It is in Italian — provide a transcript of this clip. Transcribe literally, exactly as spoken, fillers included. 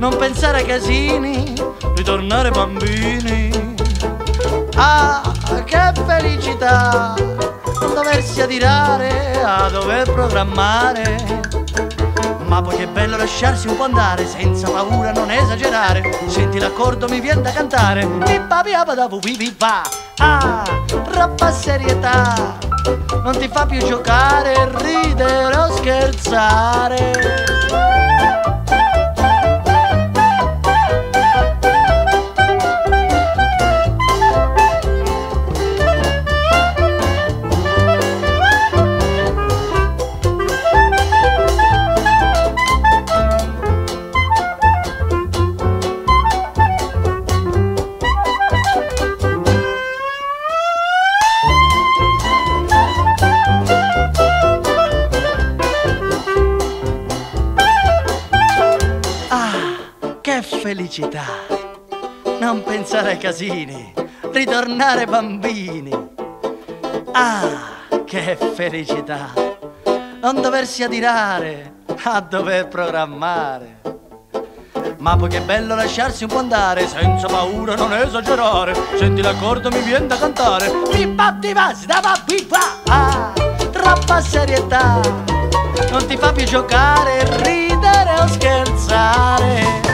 non pensare a casini, ritornare bambini. Ah, che felicità, non doversi adirare a dover programmare. Ma poi che bello lasciarsi un po' andare, senza paura, non esagerare. Senti l'accordo, mi viene da cantare. Pippa piapa da viva. Ah, troppa serietà, non ti fa più giocare, ridere o scherzare. Che felicità, non pensare ai casini, ritornare bambini. Ah, che felicità, non doversi adirare a dover programmare. Ma poi che bello lasciarsi un po' andare, senza paura, non esagerare. Senti l'accordo, mi viene da cantare. Pipatti vasi da viva. Ah, troppa serietà, non ti fa più giocare, ridere o scherzare.